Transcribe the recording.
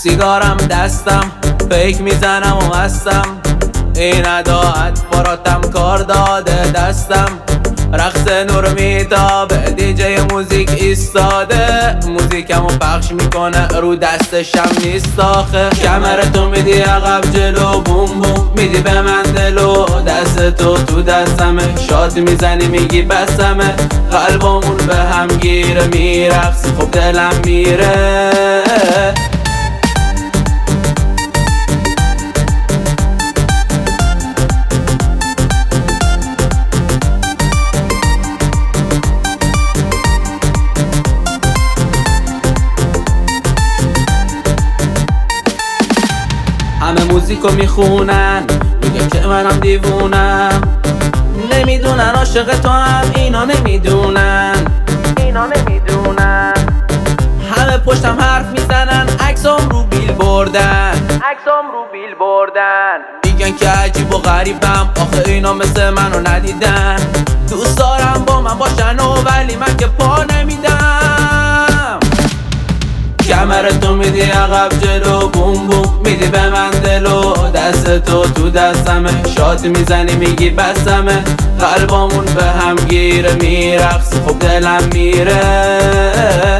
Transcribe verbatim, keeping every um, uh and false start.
سیگارم دستم، فیک میزنم و مستم. این اداعت فراتم کار داده دستم. رقص نور میتابه، دیجی موزیک ایستاده. موزیکمو پخش میکنه رو دستشم نیست آخه. کمرتو میدی عقب جلو، بوم بوم میدی به من دلو. دستتو تو دستمه، شاد میزنی میگی بسمه. قلبمون به هم گیره، میرقصی خب دلم میره. همه موزیکو میخونن، میگه که منم دیوونم. نمیدونن عاشق تو هم اینا نمیدونن، اینا نمیدونن. همه پشتم حرف میزنن، عکسام رو بیل بردن، عکسام رو بیل بردن. میگن که عجیب و غریبم، آخه اینا مثل منو ندیدن. دوست دارم با من باشن و ولی من که پا نمیدم. کمرتو میدی عقب جلو، بوم بوم میدی به من دلو. دستتو تو دستمه، شاد میزنی میگی بسمه. قلبمون به هم گیره، میرقصی خب دلم میره.